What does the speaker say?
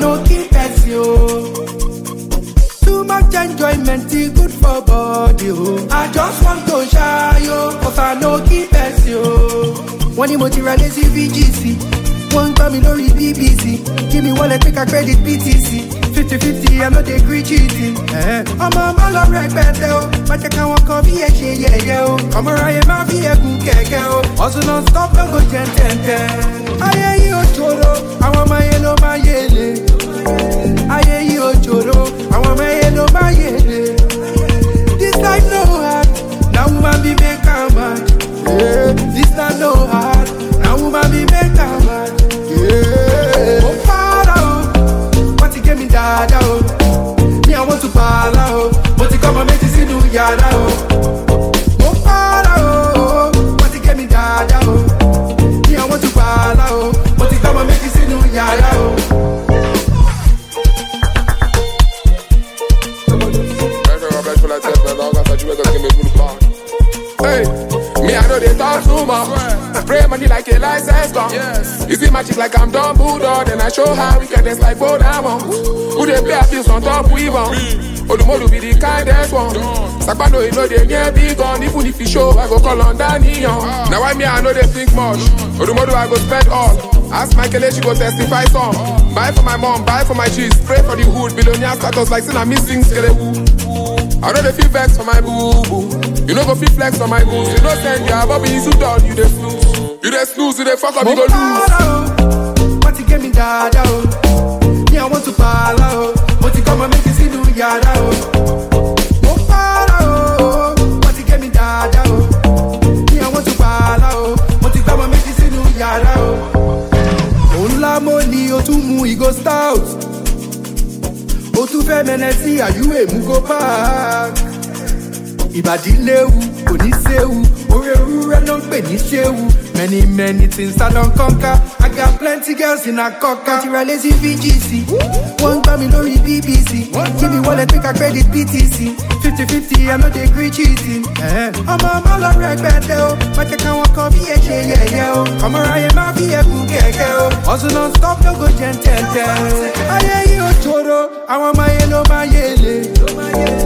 no keep us, yo. Too much enjoyment, is good for body, oh. I just want to shy, yo, cause I no keep us, yo. One emotional lazy VGC, one come in only BBC. Give me wallet, take a credit BTC. 50-50, I know they agree cheating. I'm a man of respect, but you can't walk on me, yeah. Come around, my be a good keke. Also, non stop, don't go gentle. I hear you, Choro. I want my yellow, my yellow. I hear you, Choro. I want my yellow, my yellow. This life no hard. Now woman be make a man. Yeah. This life no hard. Now woman be make a man. Yeah. Oh, Father, what you give me, Dada? Me, I want to pala. What you come and make you see do yada? Oh, Father, what you give me, Dada? Me, I want to pala. What you come and make you see do yada? Hey, me I know they talk too much. Spray money like a license gun. Yes. You see magic like I'm Don Buddha. Then I show how we can dance like both diamonds. Who they play abuse on top we want. Odumodu be the kindest one. Sakpano you know they near big gun. Even if you show I go call on Danny on. Now I know they think much. Odumodu I go spend all. Ask Michael she go testify some. Buy for my mom, buy for my cheese. Pray for the hood, billionaire status like sin I'm missing skelewu. I know they feel vex for my boo-boo. You know go feel flex on my goose. You know send ya, Bobby, you too done, you dey snooze. You dey snooze, you dey fuck up, you go lose. What you give me, Dada? Me, I want to pala. What you come and make you see do yada? Oh, para. What you give me, Dada? Me, I want to pala. What you come and make you see do yada? Onla money, o tu mu, he go stout. O tu fe menesi, ayu e mu go back. Ìbàdí léwu, kò ní séwu. Orí ewúrẹ́ ló ń pè ní séwu. Many things I don't conquer. I got plenty girls in a cocker. Material lazy VGC. One come in only BBC. Give me wallet, take a credit BTC. 50-50, I know they agree cheating. I'm a man of respect, but you can't walk on me, yeah. Come around, my be a good keke. Also non stop, don't go gentle. I hear you, Choro. I want my yellow, my yellow.